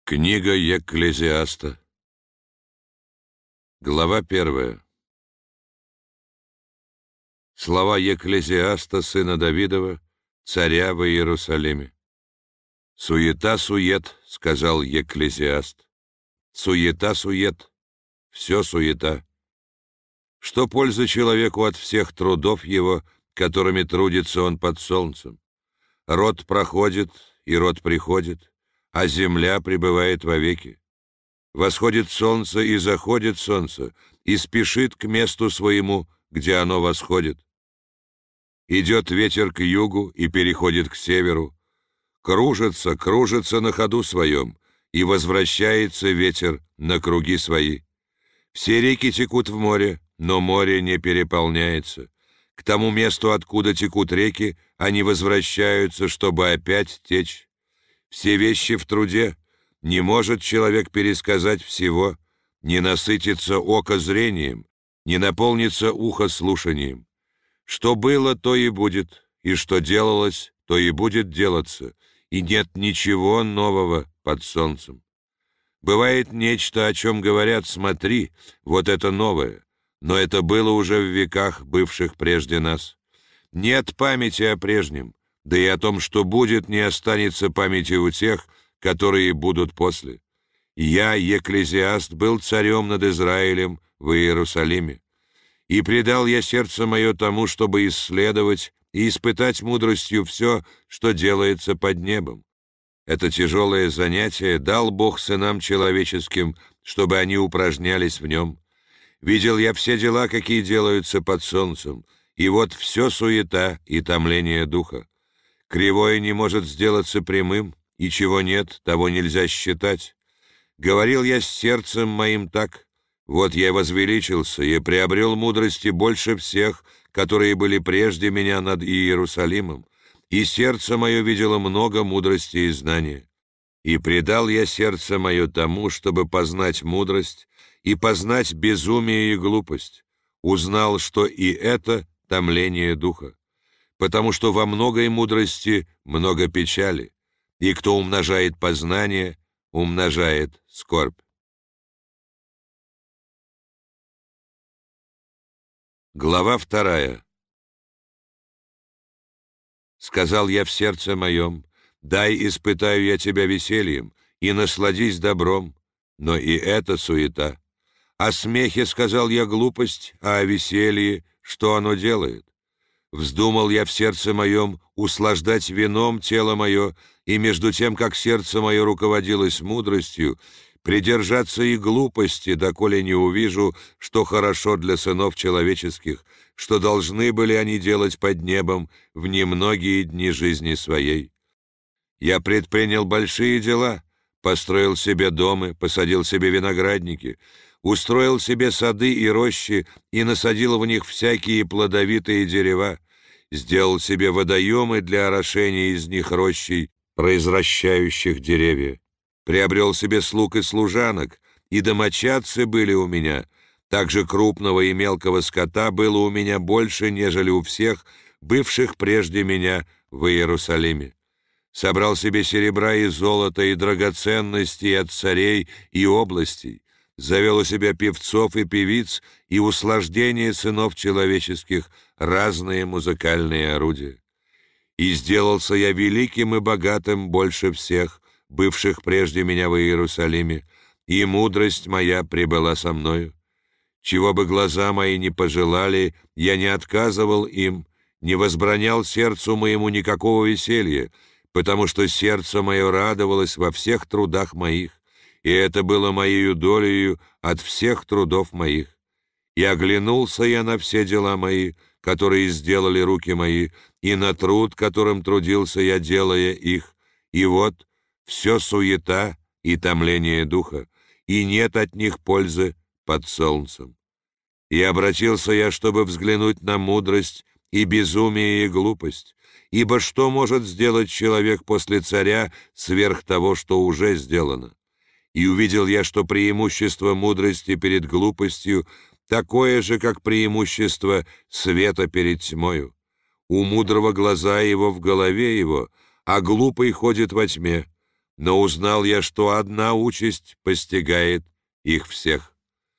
Книга Екклезиаста. Глава 1. Слова Екклезиаста, сына Давидова, царя в Иерусалиме. «Суета-сует», — сказал Екклезиаст. «Суета-сует, все суета. Что польза человеку от всех трудов его, которыми трудится он под солнцем? Род проходит, и род приходит, а земля пребывает вовеки. Восходит солнце и заходит солнце, и спешит к месту своему, где оно восходит. Идет ветер к югу и переходит к северу, кружится на ходу своем, и возвращается ветер на круги свои. Все реки текут в море, но море не переполняется. К тому месту, откуда текут реки, они возвращаются, чтобы опять течь. Все вещи в труде, не может человек пересказать всего, не насытится око зрением, не наполнится ухо слушанием. Что было, то и будет, и что делалось, то и будет делаться, и нет ничего нового под солнцем. Бывает нечто, о чем говорят: смотри, вот это новое, но это было уже в веках, бывших прежде нас. Нет памяти о прежнем, да и о том, что будет, не останется памяти у тех, которые будут после. Я, Екклезиаст, был царем над Израилем в Иерусалиме, и предал я сердце мое тому, чтобы исследовать и испытать мудростью все, что делается под небом. Это тяжелое занятие дал Бог сынам человеческим, чтобы они упражнялись в нем. Видел я все дела, какие делаются под солнцем, и вот все суета и томление духа. Кривое не может сделаться прямым, и чего нет, того нельзя считать. Говорил я с сердцем моим так: вот я возвеличился и приобрел мудрости больше всех, которые были прежде меня над Иерусалимом, и сердце мое видело много мудрости и знания. И предал я сердце мое тому, чтобы познать мудрость и познать безумие и глупость. Узнал, что и это томление духа, потому что во многой мудрости много печали, и кто умножает познание, умножает скорбь. Глава 2. Сказал я в сердце моем: дай испытаю я тебя весельем, и насладись добром, но и это суета. О смехе сказал я глупость, а о веселье что оно делает? Вздумал я в сердце моем услаждать вином тело мое, и между тем, как сердце мое руководилось мудростью, придержаться и глупости, доколе не увижу, что хорошо для сынов человеческих, что должны были они делать под небом в немногие дни жизни своей. Я предпринял большие дела, построил себе дома, посадил себе виноградники, устроил себе сады и рощи и насадил в них всякие плодовитые дерева, сделал себе водоемы для орошения из них рощей, произвращающих деревья, приобрел себе слуг и служанок, и домочадцы были у меня, также крупного и мелкого скота было у меня больше, нежели у всех, бывших прежде меня в Иерусалиме. Собрал себе серебра и золота и драгоценностей от царей и областей, завел у себя певцов и певиц и услаждение сынов человеческих, разные музыкальные орудия. И сделался я великим и богатым больше всех, бывших прежде меня в Иерусалиме, и мудрость моя пребыла со мною. Чего бы глаза мои не пожелали, я не отказывал им, не возбранял сердцу моему никакого веселья, потому что сердце мое радовалось во всех трудах моих, и это было моею долею от всех трудов моих. И оглянулся я на все дела мои, которые сделали руки мои, и на труд, которым трудился я, делая их, и вот все суета и томление духа, и нет от них пользы под солнцем. И обратился я, чтобы взглянуть на мудрость и безумие и глупость, ибо что может сделать человек после царя сверх того, что уже сделано? И увидел я, что преимущество мудрости перед глупостью такое же, как преимущество света перед тьмою. У мудрого глаза его в голове его, а глупый ходит во тьме. но узнал я, что одна участь постигает их всех.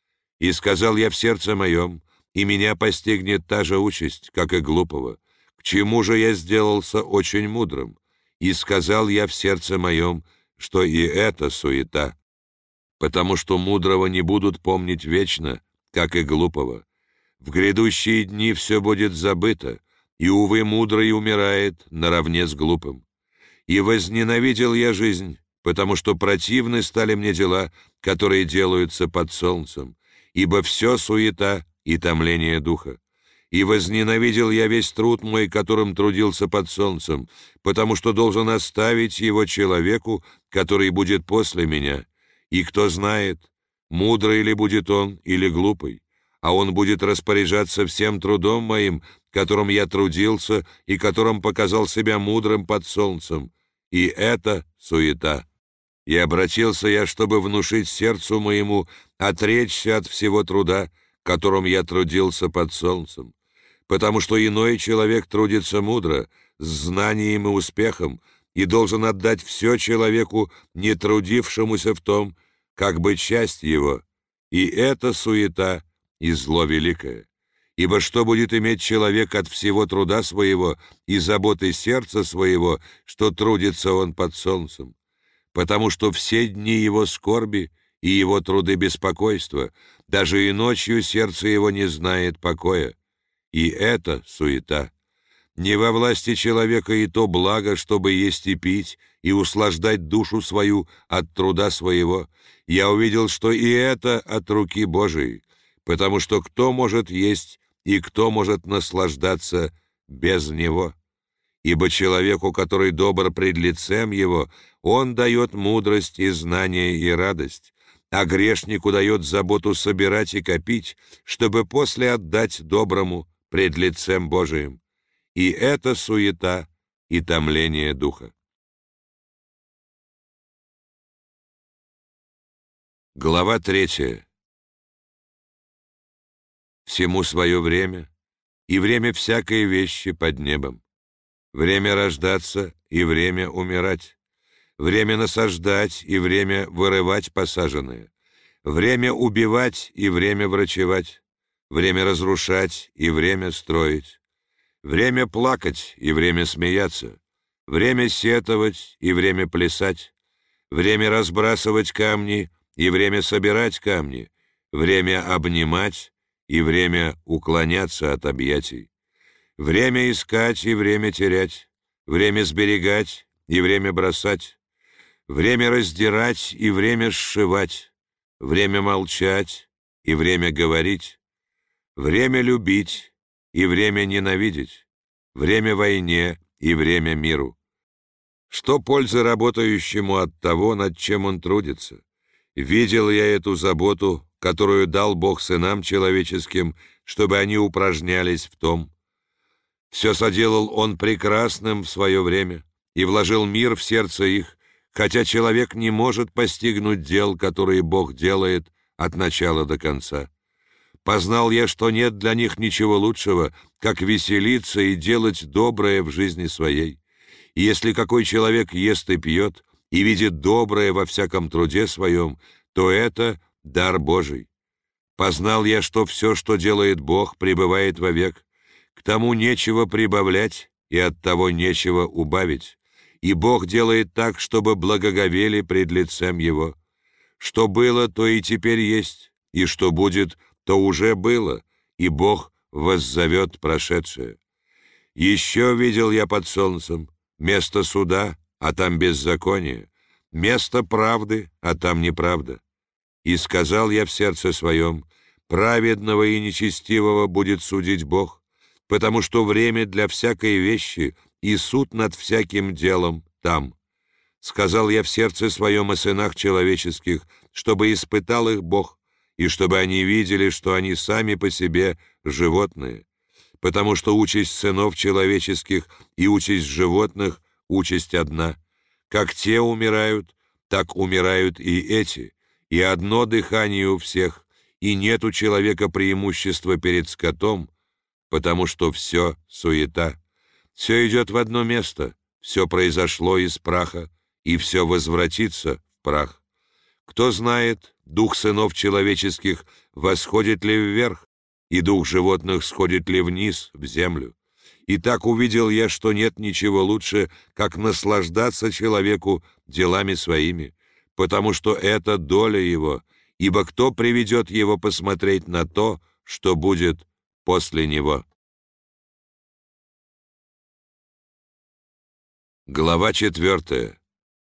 И сказал я в сердце моем, и меня постигнет та же участь, как и глупого. К чему же я сделался очень мудрым? И сказал я в сердце моем, что и это суета, потому что мудрого не будут помнить вечно, как и глупого. В грядущие дни все будет забыто, и, увы, мудрый умирает наравне с глупым. И возненавидел я жизнь, потому что противны стали мне дела, которые делаются под солнцем, ибо все суета и томление духа. И возненавидел я весь труд мой, которым трудился под солнцем, потому что должен оставить его человеку, который будет после меня. И кто знает, мудрый ли будет он или глупый, а он будет распоряжаться всем трудом моим, которым я трудился и которым показал себя мудрым под солнцем. И это суета. И обратился я, чтобы внушить сердцу моему отречься от всего труда, которым я трудился под солнцем. Потому что иной человек трудится мудро, с знанием и успехом, и должен отдать все человеку, не трудившемуся в том, как бы часть его. И это суета и зло великое. Ибо что будет иметь человек от всего труда своего и заботы сердца своего, что трудится он под солнцем? Потому что все дни его скорби и его труды беспокойства, даже и ночью сердце его не знает покоя. И это суета. Не во власти человека и то благо, чтобы есть и пить, и услаждать душу свою от труда своего. Я увидел, что и это от руки Божией, потому что кто может есть и кто может наслаждаться без него? Ибо человеку, который добр пред лицем его, он дает мудрость и знание и радость, а грешнику дает заботу собирать и копить, чтобы после отдать доброму пред лицем Божиим. И это суета и томление духа. Глава 3. Всему свое время, и время всякой вещи под небом. Время рождаться и время умирать. Время насаждать и время вырывать посаженное. Время убивать и время врачевать. Время разрушать и время строить. Время плакать и время смеяться. Время сетовать и время плясать. Время разбрасывать камни и время собирать камни. Время обнимать и время уклоняться от объятий. Время искать и время терять. Время сберегать и время бросать. Время раздирать и время сшивать. Время молчать и время говорить. Время любить и время ненавидеть. Время войне и время миру. Что пользы работающему от того, над чем он трудится? Видел я эту заботу, которую дал Бог сынам человеческим, чтобы они упражнялись в том. Все соделал Он прекрасным в свое время и вложил мир в сердце их, хотя человек не может постигнуть дел, которые Бог делает от начала до конца. Познал я, что нет для них ничего лучшего, как веселиться и делать доброе в жизни своей. И если какой человек ест и пьет, и видит доброе во всяком труде своем, то это дар Божий. Познал я, что все, что делает Бог, пребывает вовек. К тому нечего прибавлять, и от того нечего убавить. И Бог делает так, чтобы благоговели пред лицем Его. Что было, то и теперь есть, и что будет, то уже было, и Бог воззовет прошедшее. Еще видел я под солнцем место суда, а там беззаконие, место правды, а там неправда. И сказал я в сердце своем, праведного и нечестивого будет судить Бог, потому что время для всякой вещи и суд над всяким делом там. Сказал я в сердце своем о сынах человеческих, чтобы испытал их Бог, и чтобы они видели, что они сами по себе животные, потому что участь сынов человеческих и участь животных — участь одна. Как те умирают, так умирают и эти, и одно дыхание у всех, и нет у человека преимущества перед скотом, потому что все суета. Все идет в одно место, все произошло из праха, и все возвратится в прах. Кто знает, дух сынов человеческих восходит ли вверх, и дух животных сходит ли вниз, в землю. И так увидел я, что нет ничего лучше, как наслаждаться человеку делами своими, потому что это доля его, ибо кто приведет его посмотреть на то, что будет после него? Глава 4.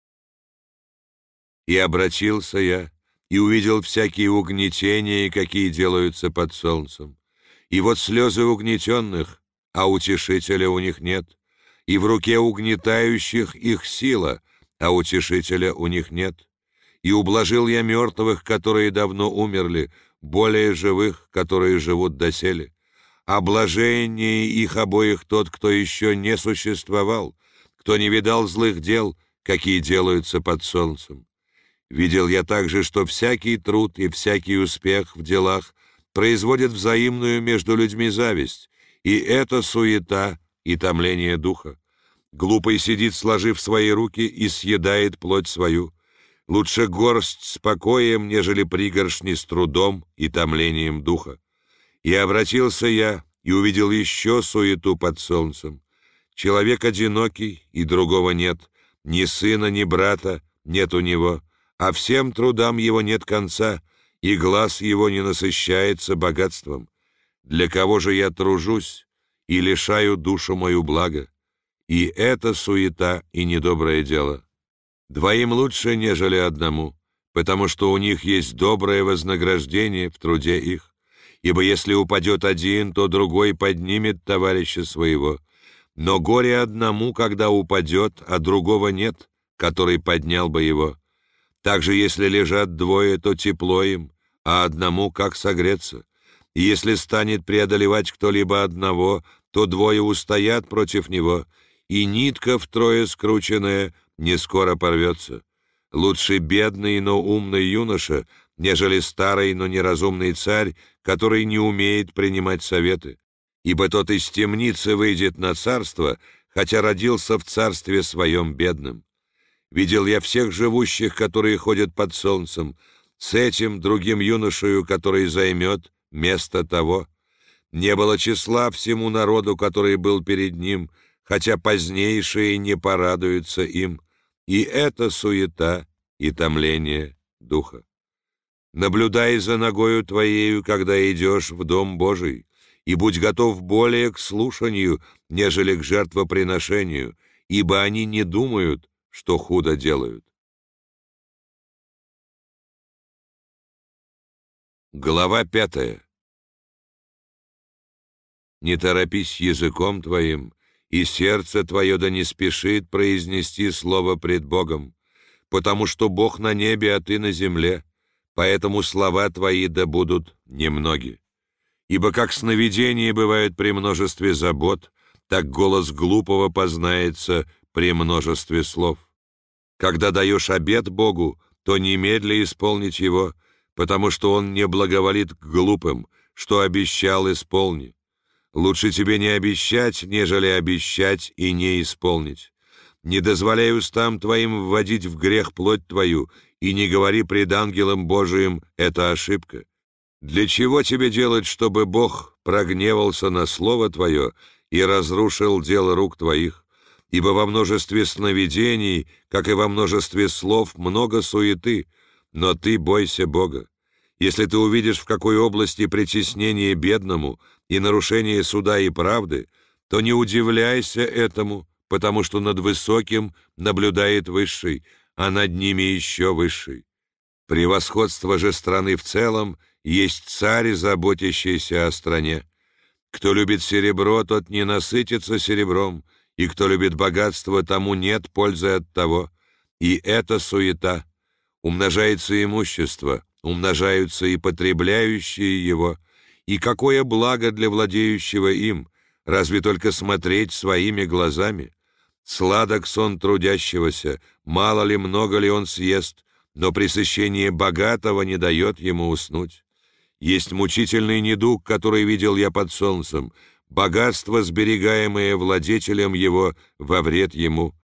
«И обратился я, и увидел всякие угнетения, какие делаются под солнцем. И вот слезы угнетенных, а утешителя у них нет, и в руке угнетающих их сила, а утешителя у них нет. И ублажил я мертвых, которые давно умерли, более живых, которые живут доселе. А блажение их обоих тот, кто еще не существовал, кто не видал злых дел, какие делаются под солнцем. Видел я также, что всякий труд и всякий успех в делах производит взаимную между людьми зависть, и это суета и томление духа. Глупый сидит, сложив свои руки, и съедает плоть свою. Лучше горсть с покоем, нежели пригоршни с трудом и томлением духа. И обратился я, и увидел еще суету под солнцем. Человек одинокий, и другого нет, ни сына, ни брата нет у него, а всем трудам его нет конца, и глаз его не насыщается богатством. Для кого же я тружусь и лишаю душу мою блага? И это суета и недоброе дело. Двоим лучше, нежели одному, потому что у них есть доброе вознаграждение в труде их. Ибо если упадет один, то другой поднимет товарища своего. Но горе одному, когда упадет, а другого нет, который поднял бы его. Также если лежат двое, то тепло им, а одному как согреться. И если станет преодолевать кто-либо одного, то двое устоят против него, и нитка втрое скрученная не скоро порвется. Лучше бедный, но умный юноша, нежели старый, но неразумный царь, который не умеет принимать советы. Ибо тот из темницы выйдет на царство, хотя родился в царстве своем бедным. Видел я всех живущих, которые ходят под солнцем, с этим другим юношею, который займет место того. Не было числа всему народу, который был перед ним, хотя позднейшие не порадуются им, и это суета и томление духа. Наблюдай за ногою твоею, когда идешь в Дом Божий, и будь готов более к слушанию, нежели к жертвоприношению, ибо они не думают, что худо делают». Глава 5. «Не торопись языком твоим, и сердце твое да не спешит произнести слово пред Богом, потому что Бог на небе, а ты на земле, поэтому слова твои да будут немноги. Ибо как сновидение бывает при множестве забот, так голос глупого познается при множестве слов. Когда даешь обет Богу, то немедля исполнить его, потому что Он не благоволит к глупым, что обещал, исполни. Лучше тебе не обещать, нежели обещать и не исполнить. Не дозволяй устам твоим вводить в грех плоть твою, и не говори пред ангелом Божиим, это ошибка. Для чего тебе делать, чтобы Бог прогневался на слово твое и разрушил дело рук твоих? Ибо во множестве сновидений, как и во множестве слов, много суеты, но ты бойся Бога. Если ты увидишь, в какой области притеснение бедному и нарушение суда и правды, то не удивляйся этому, потому что над высоким наблюдает высший, а над ними еще высший. Превосходство же страны в целом есть царь, заботящийся о стране. Кто любит серебро, тот не насытится серебром, и кто любит богатство, тому нет пользы от того. И это суета. Умножается имущество, умножаются и потребляющие его. И какое благо для владеющего им, разве только смотреть своими глазами? Сладок сон трудящегося, мало ли, много ли он съест, но пресыщение богатого не дает ему уснуть. Есть мучительный недуг, который видел я под солнцем, богатство, сберегаемое владетелем его, во вред ему.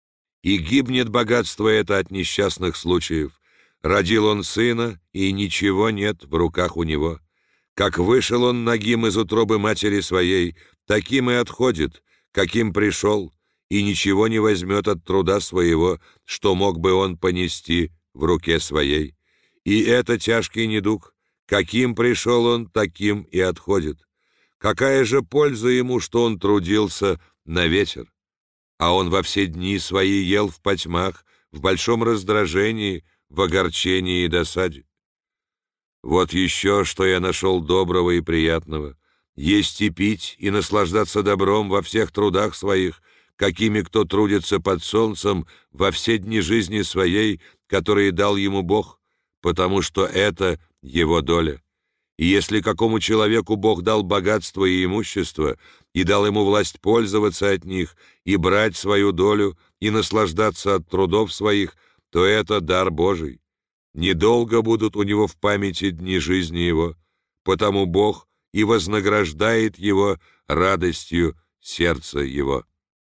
И гибнет богатство это от несчастных случаев. Родил он сына, и ничего нет в руках у него. Как вышел он нагим из утробы матери своей, таким и отходит, каким пришел, и ничего не возьмет от труда своего, что мог бы он понести в руке своей. И это тяжкий недуг. Каким пришел он, таким и отходит. Какая же польза ему, что он трудился на ветер? А он во все дни свои ел в потьмах, в большом раздражении, в огорчении и досаде. Вот еще, что я нашел доброго и приятного: есть и пить, и наслаждаться добром во всех трудах своих, какими кто трудится под солнцем во все дни жизни своей, которые дал ему Бог, потому что это его доля. И если какому человеку Бог дал богатство и имущество, и дал ему власть пользоваться от них, и брать свою долю, и наслаждаться от трудов своих, то это дар Божий. Недолго будут у него в памяти дни жизни его, потому Бог и вознаграждает его радостью сердца его.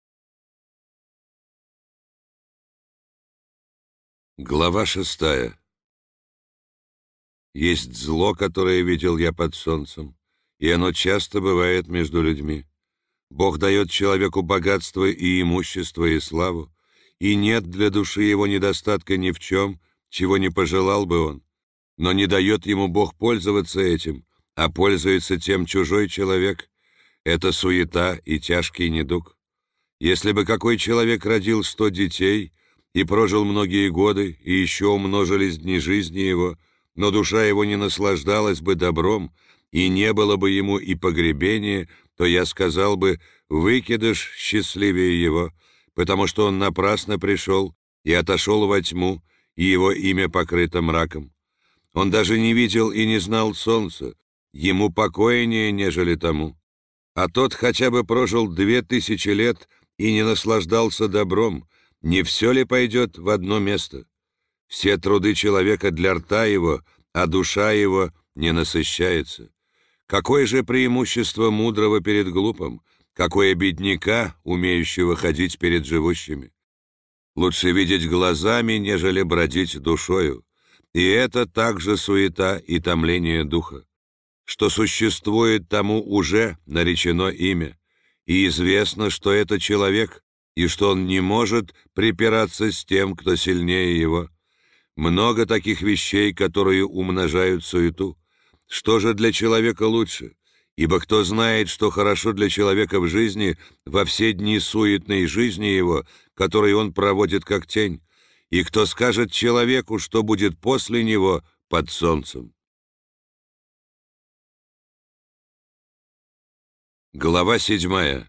Глава 6. Есть зло, которое видел я под солнцем, и оно часто бывает между людьми. Бог дает человеку богатство и имущество и славу, и нет для души его недостатка ни в чем, чего не пожелал бы он. Но не дает ему Бог пользоваться этим, а пользуется тем чужой человек. Это суета и тяжкий недуг. Если бы какой человек родил 100 детей и прожил многие годы, и еще умножились дни жизни его, но душа его не наслаждалась бы добром, и не было бы ему и погребения, то я сказал бы: выкидыш счастливее его, потому что он напрасно пришел и отошел во тьму, и его имя покрыто мраком. Он даже не видел и не знал солнца, ему покойнее, нежели тому. А тот хотя бы прожил 2000 лет и не наслаждался добром, не все ли пойдет в одно место? Все труды человека для рта его, а душа его не насыщается. Какое же преимущество мудрого перед глупым? Какое бедняка, умеющего ходить перед живущими? Лучше видеть глазами, нежели бродить душою. И это также суета и томление духа. Что существует, тому уже наречено имя, и известно, что это человек, и что он не может припираться с тем, кто сильнее его. Много таких вещей, которые умножают суету. Что же для человека лучше? Ибо кто знает, что хорошо для человека в жизни, во все дни суетной жизни его, которые он проводит как тень, и кто скажет человеку, что будет после него под солнцем? Глава 7.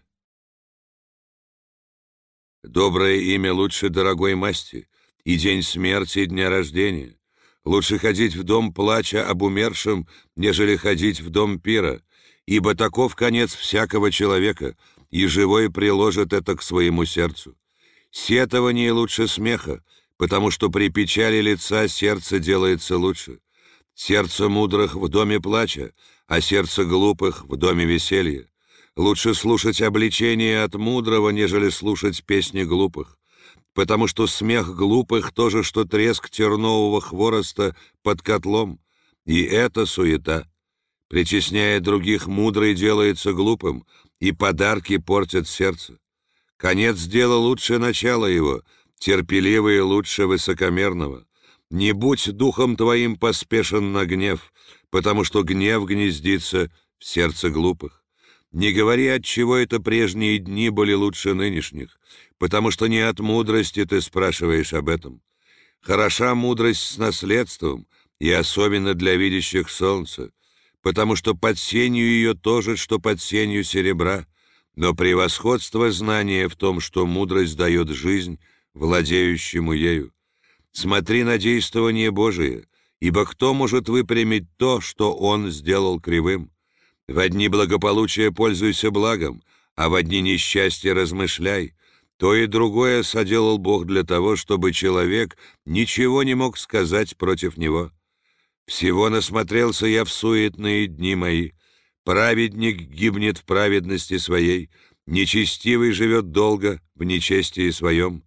Доброе имя лучше дорогой масти, и день смерти, и дня рождения. Лучше ходить в дом плача об умершем, нежели ходить в дом пира, ибо таков конец всякого человека, и живой приложит это к своему сердцу. Сетование лучше смеха, потому что при печали лица сердце делается лучше. Сердце мудрых в доме плача, а сердце глупых в доме веселья. Лучше слушать обличение от мудрого, нежели слушать песни глупых, потому что смех глупых то же, что треск тернового хвороста под котлом, и это суета. Притесняя других, мудрый делается глупым, и подарки портят сердце. Конец дела лучше начала его, терпеливый лучше высокомерного. Не будь духом твоим поспешен на гнев, потому что гнев гнездится в сердце глупых. Не говори, отчего это прежние дни были лучше нынешних, потому что не от мудрости ты спрашиваешь об этом. Хороша мудрость с наследством, и особенно для видящих солнце, потому что под сенью ее то же, что под сенью серебра, но превосходство знания в том, что мудрость дает жизнь владеющему ею. Смотри на действование Божие, ибо кто может выпрямить то, что Он сделал кривым? В дни благополучия пользуйся благом, а в дни несчастья размышляй. То и другое соделал Бог для того, чтобы человек ничего не мог сказать против него. Всего насмотрелся я в суетные дни мои. Праведник гибнет в праведности своей, нечестивый живет долго в нечестии своем.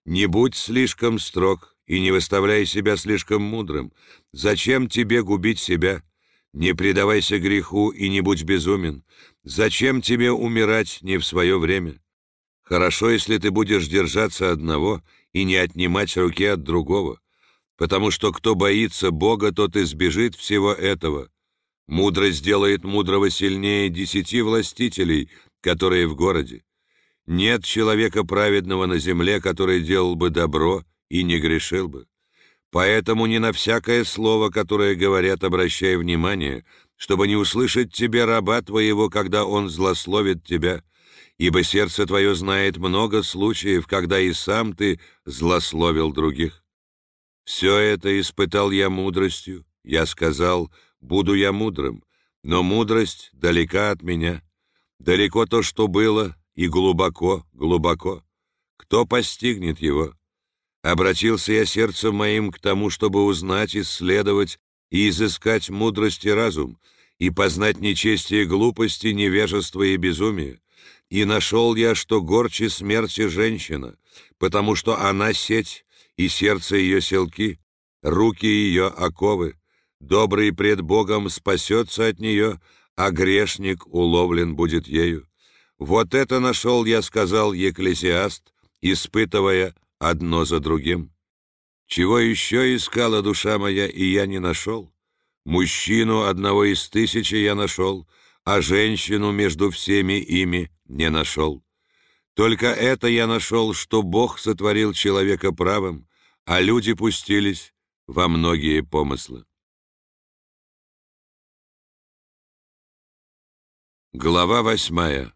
Не будь слишком строг и не выставляй себя слишком мудрым. Зачем тебе губить себя? Не предавайся греху и не будь безумен. Зачем тебе умирать не в свое время? Хорошо, если ты будешь держаться одного и не отнимать руки от другого, потому что кто боится Бога, тот избежит всего этого. Мудрость делает мудрого сильнее 10 властителей, которые в городе. Нет человека праведного на земле, который делал бы добро и не грешил бы. Поэтому не на всякое слово, которое говорят, обращай внимание, чтобы не услышать тебе раба твоего, когда он злословит тебя, ибо сердце твое знает много случаев, когда и сам ты злословил других. Все это испытал я мудростью, я сказал, буду я мудрым, но мудрость далека от меня. Далеко то, что было, и глубоко, глубоко. Кто постигнет его? Обратился я сердцем моим к тому, чтобы узнать, исследовать и изыскать мудрость и разум, и познать нечестие глупости, невежество и безумие. И нашел я, что горче смерти женщина, потому что она сеть, и сердце ее селки, руки ее оковы. Добрый пред Богом спасется от нее, а грешник уловлен будет ею. Вот это нашел я, сказал Екклесиаст, испытывая одно за другим. Чего еще искала душа моя, и я не нашел? Мужчину одного из 1000 я нашел, а женщину между всеми ими не нашел. Только это я нашел, что Бог сотворил человека правым, а люди пустились во многие помыслы. Глава 8.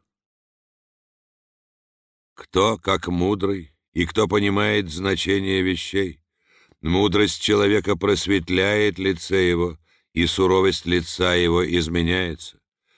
Кто, как мудрый, и кто понимает значение вещей? Мудрость человека просветляет лице его, и суровость лица его изменяется.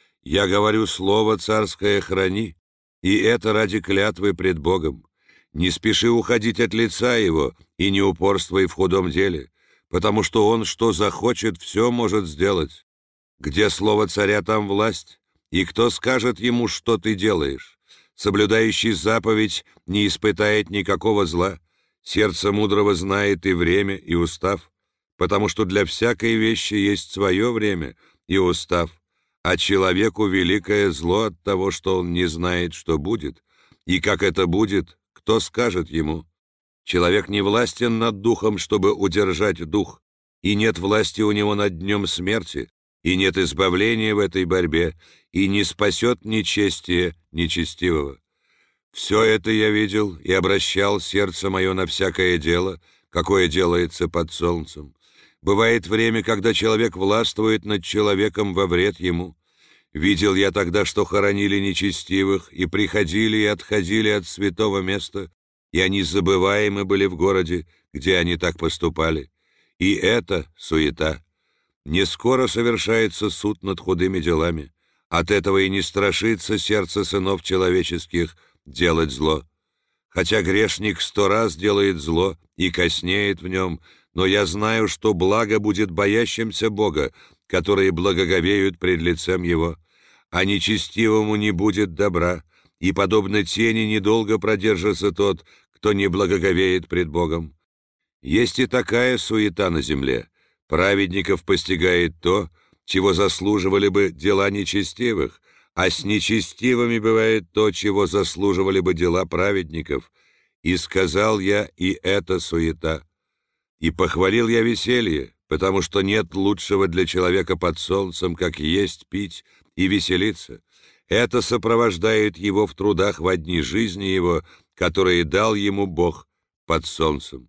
Я говорю, слово царское храни, и это ради клятвы пред Богом. Не спеши уходить от лица его, и не упорствуй в худом деле, потому что он, что захочет, все может сделать. Где слово царя, там власть, и кто скажет ему, что ты делаешь? Соблюдающий заповедь не испытает никакого зла. Сердце мудрого знает и время, и устав, потому что для всякой вещи есть свое время и устав, а человеку великое зло от того, что он не знает, что будет, и как это будет, кто скажет ему? Человек не властен над духом, чтобы удержать дух, и нет власти у него над днем смерти, и нет избавления в этой борьбе, и не спасет нечестие нечестивого. Все это я видел и обращал сердце мое на всякое дело, какое делается под солнцем. Бывает время, когда человек властвует над человеком во вред ему. Видел я тогда, что хоронили нечестивых, и приходили и отходили от святого места, и они забываемы были в городе, где они так поступали. И это суета. Не скоро совершается суд над худыми делами. От этого и не страшится сердце сынов человеческих делать зло. Хотя грешник 100 раз делает зло и коснеет в нем, но я знаю, что благо будет боящимся Бога, которые благоговеют пред лицем Его, а нечестивому не будет добра, и, подобно тени, недолго продержится тот, кто не благоговеет пред Богом. Есть и такая суета на земле. Праведников постигает то, чего заслуживали бы дела нечестивых, а с нечестивыми бывает то, чего заслуживали бы дела праведников. И сказал я, и это суета. И похвалил я веселье, потому что нет лучшего для человека под солнцем, как есть, пить и веселиться. Это сопровождает его в трудах во дни жизни его, которые дал ему Бог под солнцем.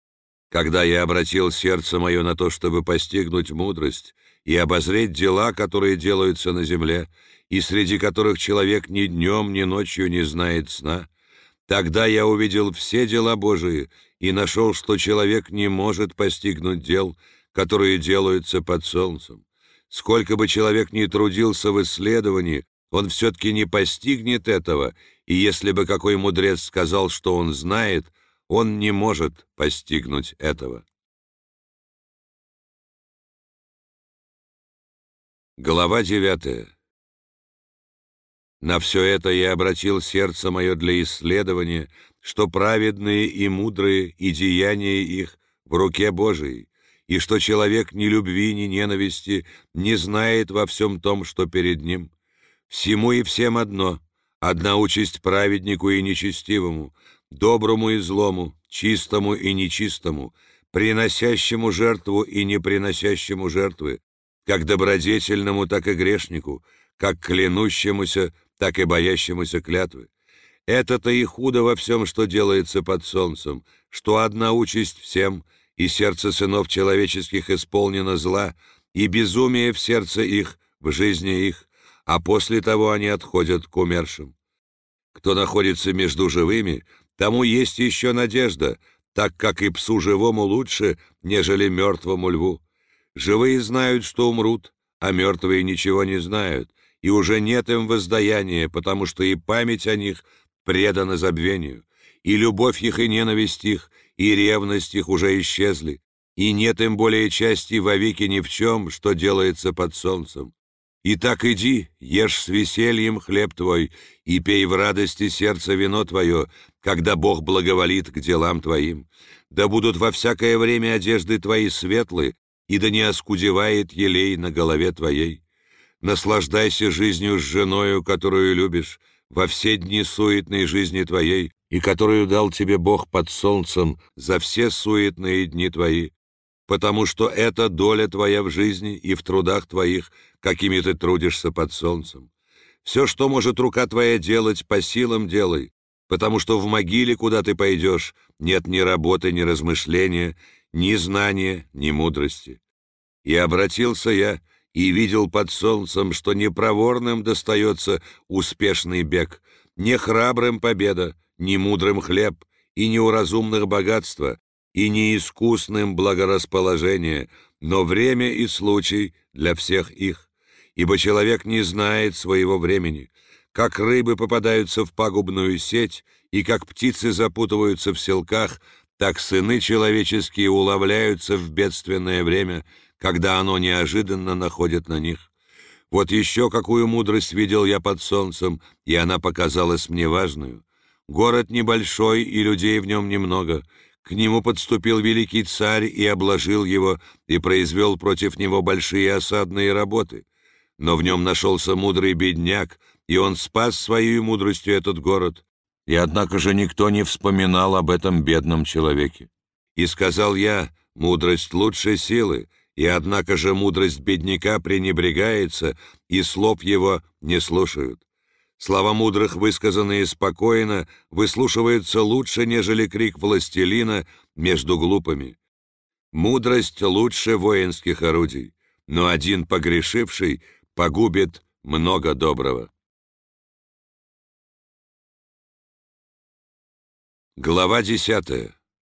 Когда я обратил сердце мое на то, чтобы постигнуть мудрость и обозреть дела, которые делаются на земле, и среди которых человек ни днем, ни ночью не знает сна, тогда я увидел все дела Божии и нашел, что человек не может постигнуть дел, которые делаются под солнцем. Сколько бы человек ни трудился в исследовании, он все-таки не постигнет этого, и если бы какой мудрец сказал, что он знает, он не может постигнуть этого. Глава 9. На все это я обратил сердце мое для исследования, что праведные и мудрые, и деяния их в руке Божией, и что человек ни любви, ни ненависти не знает во всем том, что перед ним. Всему и всем одно, одна участь праведнику и нечестивому, доброму и злому, чистому и нечистому, приносящему жертву и не приносящему жертвы, как добродетельному, так и грешнику, как клянущемуся, так и боящемуся клятвы. Это-то и худо во всем, что делается под солнцем, что одна участь всем, и сердце сынов человеческих исполнено зла, и безумие в сердце их, в жизни их, а после того они отходят к умершим. Кто находится между живыми, тому есть еще надежда, так как и псу живому лучше, нежели мертвому льву. Живые знают, что умрут, а мертвые ничего не знают, и уже нет им воздаяния, потому что и память о них предана забвению, и любовь их, и ненависть их, и ревность их уже исчезли, и нет им более части вовеки ни в чем, что делается под солнцем. Итак, иди, ешь с весельем хлеб твой, и пей в радости сердца вино твое, когда Бог благоволит к делам твоим. Да будут во всякое время одежды твои светлы, и да не оскудевает елей на голове твоей. Наслаждайся жизнью с женою, которую любишь, во все дни суетной жизни твоей, и которую дал тебе Бог под солнцем за все суетные дни твои, потому что это доля твоя в жизни и в трудах твоих, какими ты трудишься под солнцем. Все, что может рука твоя делать, по силам делай, потому что в могиле, куда ты пойдешь, нет ни работы, ни размышления, ни знания, ни мудрости. И обратился я, и видел под солнцем, что не проворным достается успешный бег, не храбрым победа, не мудрым хлеб, и не у разумных богатства, и не искусным благорасположение, но время и случай для всех их. Ибо человек не знает своего времени, как рыбы попадаются в пагубную сеть, и как птицы запутываются в селках, так сыны человеческие уловляются в бедственное время, когда оно неожиданно находит на них. Вот еще какую мудрость видел я под солнцем, и она показалась мне важную. Город небольшой, и людей в нем немного. К нему подступил великий царь и обложил его, и произвел против него большие осадные работы. Но в нем нашелся мудрый бедняк, и он спас своей мудростью этот город. И однако же никто не вспоминал об этом бедном человеке. И сказал я: мудрость лучше силы, и однако же мудрость бедняка пренебрегается, и слов его не слушают. Слова мудрых, высказанные спокойно, выслушиваются лучше, нежели крик властелина между глупыми. Мудрость лучше воинских орудий, но один погрешивший погубит много доброго. Глава 10.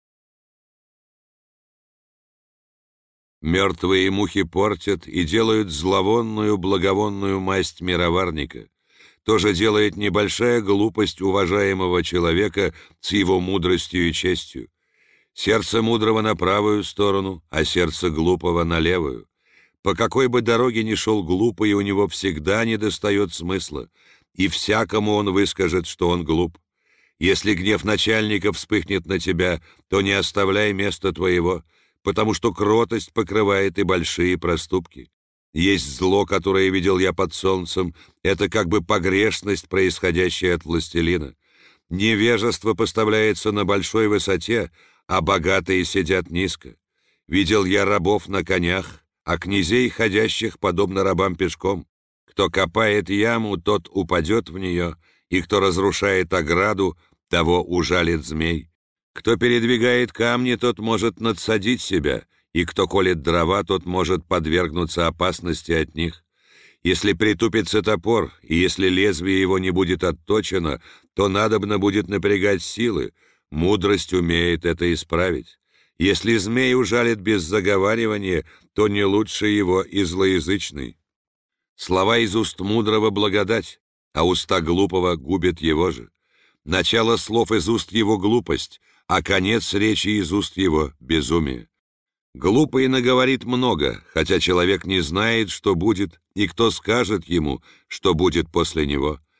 Мертвые мухи портят и делают зловонную благовонную масть мироварника. То же делает небольшая глупость уважаемого человека с его мудростью и честью. Сердце мудрого на правую сторону, а сердце глупого на левую. По какой бы дороге ни шел глупый, у него всегда недостает смысла, и всякому он выскажет, что он глуп. Если гнев начальника вспыхнет на тебя, то не оставляй места твоего, потому что кротость покрывает и большие проступки. Есть зло, которое видел я под солнцем, это как бы погрешность, происходящая от властелина. Невежество поставляется на большой высоте, а богатые сидят низко. Видел я рабов на конях, а князей, ходящих подобно рабам пешком. Кто копает яму, тот упадет в нее, и кто разрушает ограду, того ужалит змей. Кто передвигает камни, тот может надсадить себя, и кто колет дрова, тот может подвергнуться опасности от них. Если притупится топор, и если лезвие его не будет отточено, то надобно будет напрягать силы, мудрость умеет это исправить. Если змей ужалит без заговаривания, то не лучше его и злоязычный. Слова из уст мудрого благодать, а уста глупого губят его же. Начало слов из уст его глупость, а конец речи из уст его безумие. Глупый наговорит много, хотя человек не знает, что будет, и кто скажет ему, что будет после него.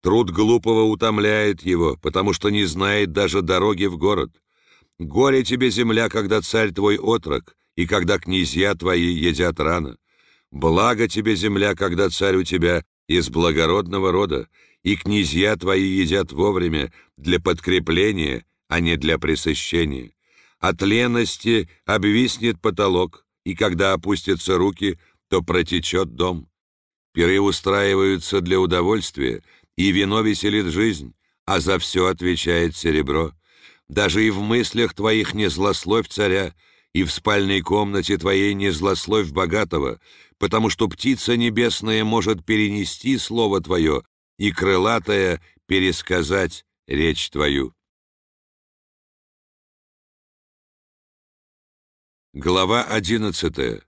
Труд глупого утомляет его, потому что не знает даже дороги в город. Горе тебе, земля, когда царь твой отрок, и когда князья твои едят рано. Благо тебе, земля, когда царь у тебя из благородного рода, и князья твои едят вовремя для подкрепления, а не для пресыщения. От лености обвиснет потолок, и когда опустятся руки, то протечет дом. Пиры устраиваются для удовольствия, и вино веселит жизнь, а за все отвечает серебро. Даже и в мыслях твоих не злословь царя, и в спальной комнате твоей не злословь богатого, потому что птица небесная может перенести слово твое, и крылатая пересказать речь твою. Глава 11.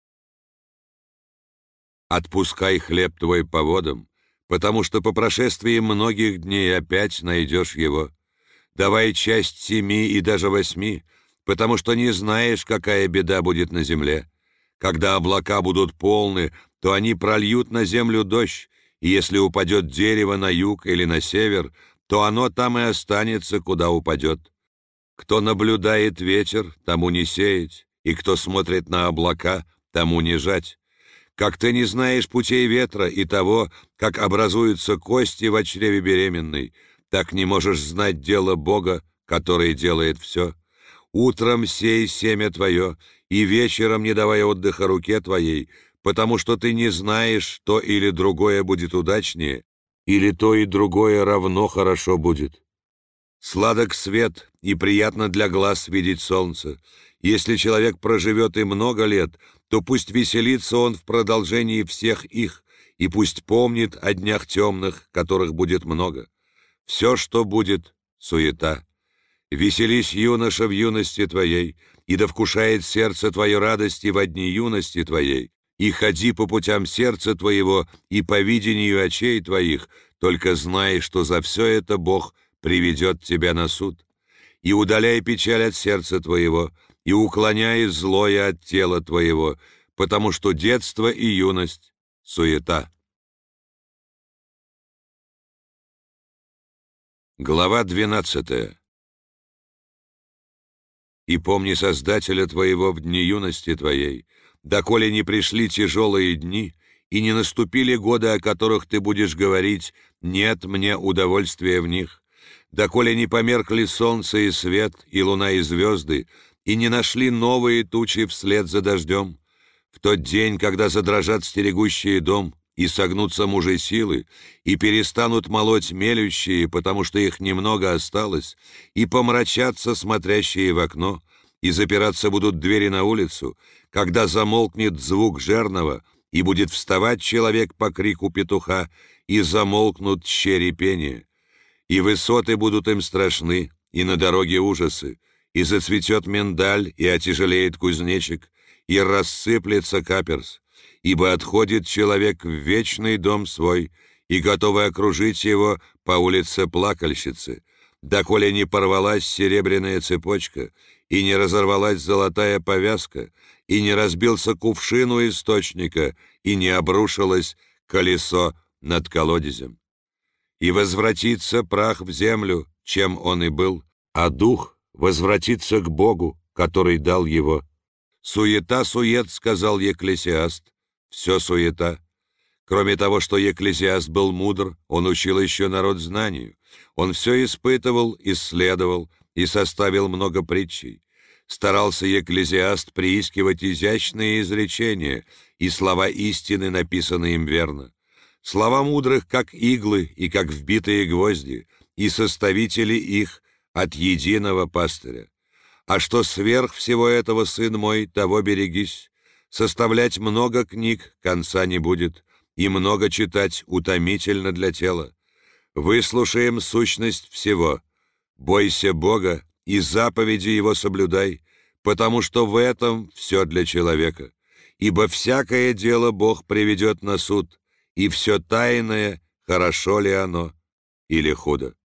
Отпускай хлеб твой по водам, потому что по прошествии многих дней опять найдешь его. Давай часть 7 и даже 8, потому что не знаешь, какая беда будет на земле. Когда облака будут полны, то они прольют на землю дождь, и если упадет дерево на юг или на север, то оно там и останется, куда упадет. Кто наблюдает ветер, тому не сеять, и кто смотрит на облака, тому не жать. Как ты не знаешь путей ветра и того, как образуются кости в чреве беременной, так не можешь знать дело Бога, который делает все. Утром сей семя твое, и вечером не давай отдыха руке твоей, потому что ты не знаешь, то или другое будет удачнее, или то и другое равно хорошо будет. Сладок свет, и приятно для глаз видеть солнце. Если человек проживет и много лет, то пусть веселится он в продолжении всех их, и пусть помнит о днях темных, которых будет много. Все, что будет, суета. Веселись, юноша, в юности твоей, и да вкушает сердце твое радости во дни юности твоей, и ходи по путям сердца твоего и по видению очей твоих, только знай, что за все это Бог приведет тебя на суд. И удаляй печаль от сердца твоего, и уклоняй злое от тела твоего, потому что детство и юность — суета. Глава 12. И помни Создателя твоего в дни юности твоей, доколе не пришли тяжелые дни, и не наступили годы, о которых ты будешь говорить: «Нет мне удовольствия в них», доколе не померкли солнце и свет, и луна и звезды, и не нашли новые тучи вслед за дождем. В тот день, когда задрожат стерегущие дом, и согнутся мужи силы, и перестанут молоть мелющие, потому что их немного осталось, и помрачатся смотрящие в окно, и запираться будут двери на улицу, когда замолкнет звук жернова, и будет вставать человек по крику петуха, и замолкнут щери пения. И высоты будут им страшны, и на дороге ужасы, и зацветет миндаль, и отяжелеет кузнечик, и рассыплется каперс. Ибо отходит человек в вечный дом свой, и готовы окружить его по улице плакальщицы, доколе не порвалась серебряная цепочка, и не разорвалась золотая повязка, и не разбился кувшин у источника, и не обрушилось колесо над колодезем. И возвратится прах в землю, чем он и был, а дух возвратится к Богу, который дал его. «Суета-сует», — сказал Екклесиаст, — «все суета». Кроме того, что Екклесиаст был мудр, он учил еще народ знанию. Он все испытывал, исследовал и составил много притчей. Старался Екклесиаст приискивать изящные изречения и слова истины, написанные им верно. Слова мудрых, как иглы и как вбитые гвозди, и составители их от единого пастыря. А что сверх всего этого, сын мой, того берегись. Составлять много книг конца не будет, и много читать утомительно для тела. Выслушаем сущность всего. Бойся Бога и заповеди Его соблюдай, потому что в этом все для человека. Ибо всякое дело Бог приведет на суд, и все тайное, хорошо ли оно или худо.